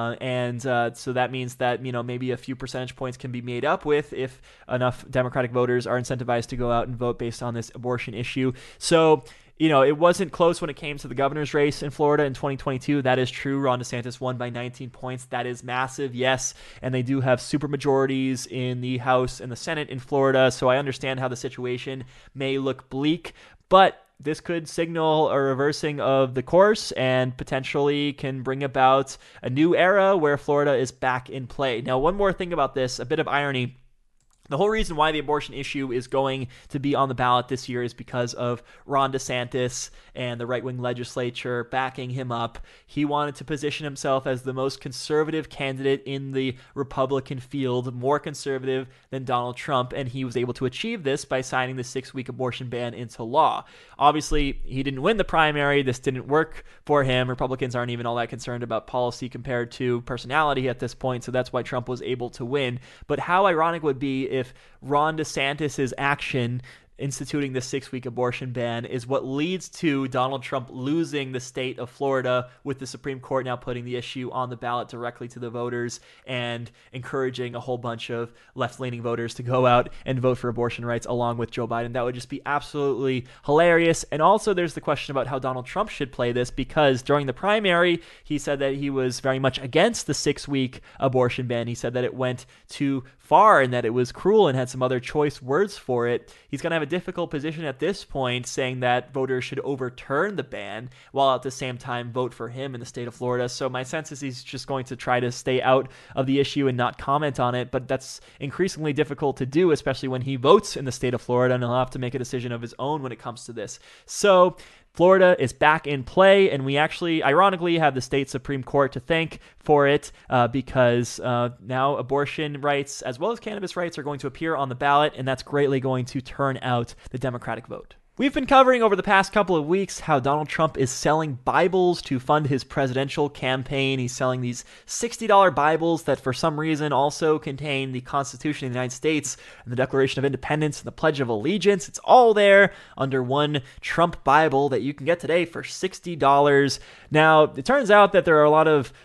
So that means that, maybe a few percentage points can be made up with if enough Democratic voters are incentivized to go out and vote based on this abortion issue. So, it wasn't close when it came to the governor's race in Florida in 2022. That is true. Ron DeSantis won by 19 points. That is massive, yes. And they do have super majorities in the House and the Senate in Florida. So I understand how the situation may look bleak, but this could signal a reversing of the course and potentially can bring about a new era where Florida is back in play. Now, one more thing about this, a bit of irony. The whole reason why the abortion issue is going to be on the ballot this year is because of Ron DeSantis and the right-wing legislature backing him up. He wanted to position himself as the most conservative candidate in the Republican field, more conservative than Donald Trump, and he was able to achieve this by signing the 6-week abortion ban into law. Obviously, he didn't win the primary. This didn't work for him. Republicans aren't even all that concerned about policy compared to personality at this point, so that's why Trump was able to win. But how ironic would be if Ron DeSantis' action instituting the 6-week abortion ban is what leads to Donald Trump losing the state of Florida, with the Supreme Court now putting the issue on the ballot directly to the voters and encouraging a whole bunch of left-leaning voters to go out and vote for abortion rights along with Joe Biden. That would just be absolutely hilarious. And also there's the question about how Donald Trump should play this, because during the primary, he said that he was very much against the 6-week abortion ban. He said that it went too far and that it was cruel and had some other choice words for it. He's going to have a difficult position at this point, saying that voters should overturn the ban while at the same time vote for him in the state of Florida. So my sense is he's just going to try to stay out of the issue and not comment on it, but that's increasingly difficult to do, especially when he votes in the state of Florida, and he'll have to make a decision of his own when it comes to this. So Florida is back in play, and we actually, ironically, have the state Supreme Court to thank for it because now abortion rights as well as cannabis rights are going to appear on the ballot, and that's greatly going to turn out the Democratic vote. We've been covering over the past couple of weeks how Donald Trump is selling Bibles to fund his presidential campaign. He's selling these $60 Bibles that for some reason also contain the Constitution of the United States and the Declaration of Independence and the Pledge of Allegiance. It's all there under one Trump Bible that you can get today for $60. Now, it turns out that there are a lot of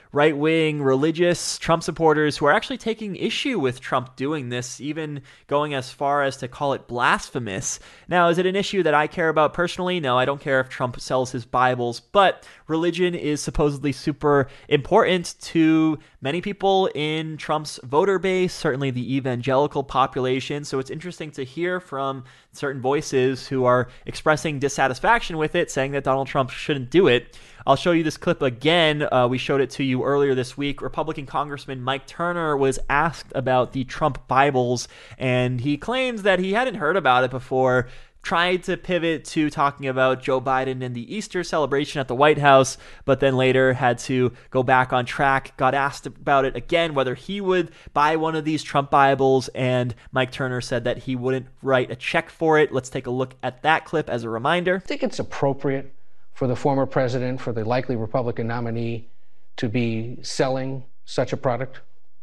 right-wing religious Trump supporters who are actually taking issue with Trump doing this, even going as far as to call it blasphemous. Now, is it an issue that I care about personally? No, I don't care if Trump sells his Bibles, but religion is supposedly super important to many people in Trump's voter base, certainly the evangelical population. So it's interesting to hear from certain voices who are expressing dissatisfaction with it, saying that Donald Trump shouldn't do it. I'll show you this clip again. We showed it to you earlier this week. Republican Congressman Mike Turner was asked about the Trump Bibles, and he claims that he hadn't heard about it before, tried to pivot to talking about Joe Biden and the Easter celebration at the White House, but then later had to go back on track, got asked about it again, whether he would buy one of these Trump Bibles, and Mike Turner said that he wouldn't write a check for it. Let's take a look at that clip as a reminder. I think it's appropriate for the former president, for the likely Republican nominee, to be selling such a product?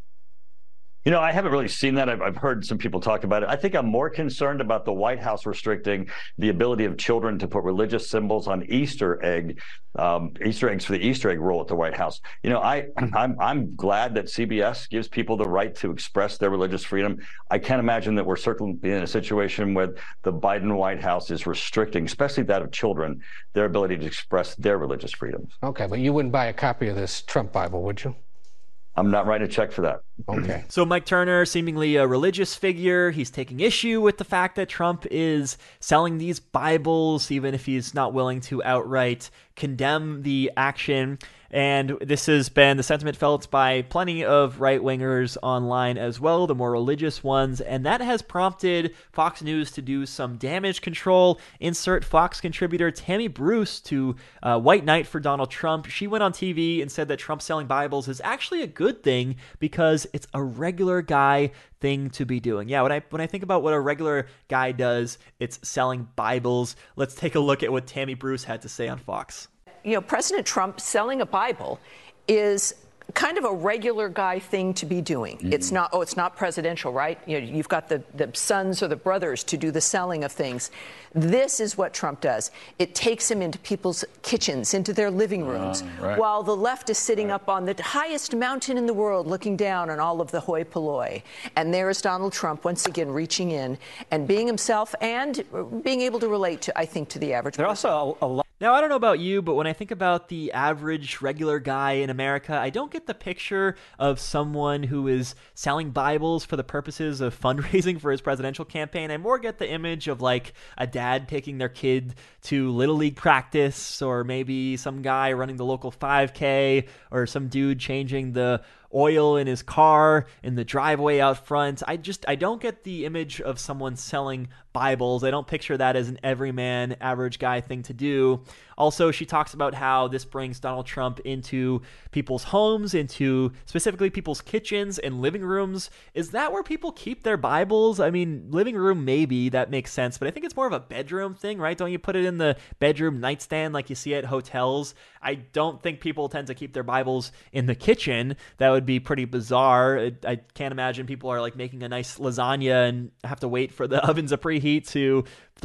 You know, I haven't really seen that. I've heard some people talk about it. I think I'm more concerned about the White House restricting the ability of children to put religious symbols on Easter eggs for the Easter egg roll at the White House. You know, I'm glad that CBS gives people the right to express their religious freedom. I can't imagine that we're certainly in a situation where the Biden White House is restricting, especially that of children, their ability to express their religious freedoms. Okay, but you wouldn't buy a copy of this Trump Bible, would you? I'm not writing a check for that. Okay. So Mike Turner, seemingly a religious figure, he's taking issue with the fact that Trump is selling these Bibles, even if he's not willing to outright condemn the action. And this has been the sentiment felt by plenty of right-wingers online as well, the more religious ones, and that has prompted Fox News to do some damage control. Insert Fox contributor Tammy Bruce to white knight for Donald Trump. She went on TV and said that Trump selling Bibles is actually a good thing because it's a regular guy thing to be doing. Yeah, when I think about what a regular guy does, it's selling Bibles. Let's take a look at what Tammy Bruce had to say on Fox. You know, President Trump selling a Bible is kind of a regular guy thing to be doing. Mm-hmm. It's not presidential, right? You know, you've got the sons or the brothers to do the selling of things. This is what Trump does. It takes him into people's kitchens, into their living rooms, right, while the left is sitting up on the highest mountain in the world looking down on all of the hoi polloi. And there is Donald Trump once again reaching in and being himself and being able to relate to, I think, to the average person. There are also a lot. Now, I don't know about you, but when I think about the average regular guy in America, I don't get the picture of someone who is selling Bibles for the purposes of fundraising for his presidential campaign. I more get the image of like a dad taking their kid to Little League practice, or maybe some guy running the local 5K, or some dude changing the oil in his car in the driveway out front. I don't get the image of someone selling Bibles. I don't picture that as an everyman, average guy thing to do. Also, she talks about how this brings Donald Trump into people's homes, into specifically people's kitchens and living rooms. Is that where people keep their Bibles? I mean, living room, maybe, that makes sense, but I think it's more of a bedroom thing, right? Don't you put it in the bedroom nightstand like you see at hotels? I don't think people tend to keep their Bibles in the kitchen. That would be pretty bizarre. I can't imagine people are like making a nice lasagna and have to wait for the ovens to preheat to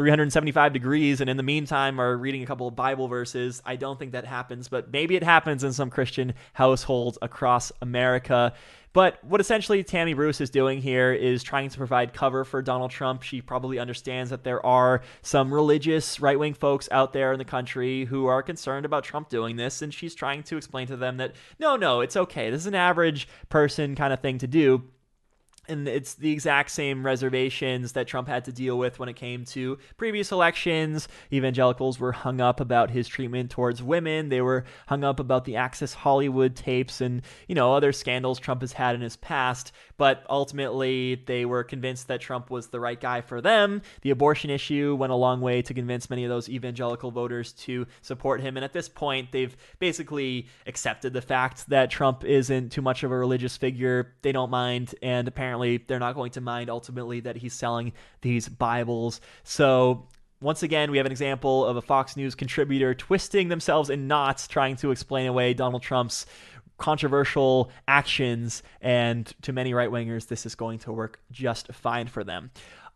375 degrees, and in the meantime are reading a couple of Bible verses. I don't think that happens, but maybe it happens in some Christian households across America. But what essentially Tammy Bruce is doing here is trying to provide cover for Donald Trump. She probably understands that there are some religious right-wing folks out there in the country who are concerned about Trump doing this, and she's trying to explain to them that, no, it's okay. This is an average person kind of thing to do. And it's the exact same reservations that Trump had to deal with when it came to previous elections. Evangelicals were hung up about his treatment towards women. They were hung up about the Access Hollywood tapes and, other scandals Trump has had in his past. But ultimately, they were convinced that Trump was the right guy for them. The abortion issue went a long way to convince many of those evangelical voters to support him. And at this point, they've basically accepted the fact that Trump isn't too much of a religious figure. They don't mind. And apparently, they're not going to mind ultimately that he's selling these Bibles. So once again, we have an example of a Fox News contributor twisting themselves in knots trying to explain away Donald Trump's controversial actions, and to many right-wingers, this is going to work just fine for them.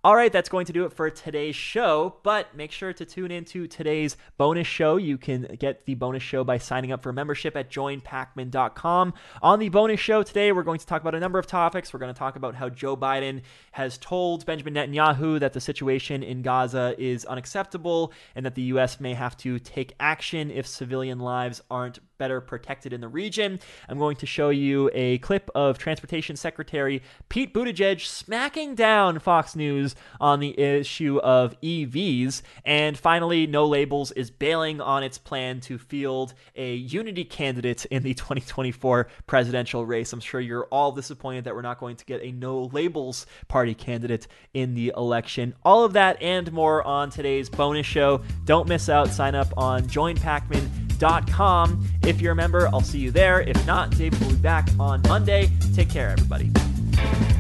All right, that's going to do it for today's show, but make sure to tune into today's bonus show. You can get the bonus show by signing up for membership at joinpacman.com. On the bonus show today, we're going to talk about a number of topics. We're going to talk about how Joe Biden has told Benjamin Netanyahu that the situation in Gaza is unacceptable and that the U.S. may have to take action if civilian lives aren't better protected in the region. I'm going to show you a clip of Transportation Secretary Pete Buttigieg smacking down Fox News on the issue of EVs. And finally, No Labels is bailing on its plan to field a unity candidate in the 2024 presidential race. I'm sure you're all disappointed that we're not going to get a No Labels party candidate in the election. All of that and more on today's bonus show. Don't miss out. Sign up on joinpacman.com. If you're a member, I'll see you there. If not, David will be back on Monday. Take care, everybody.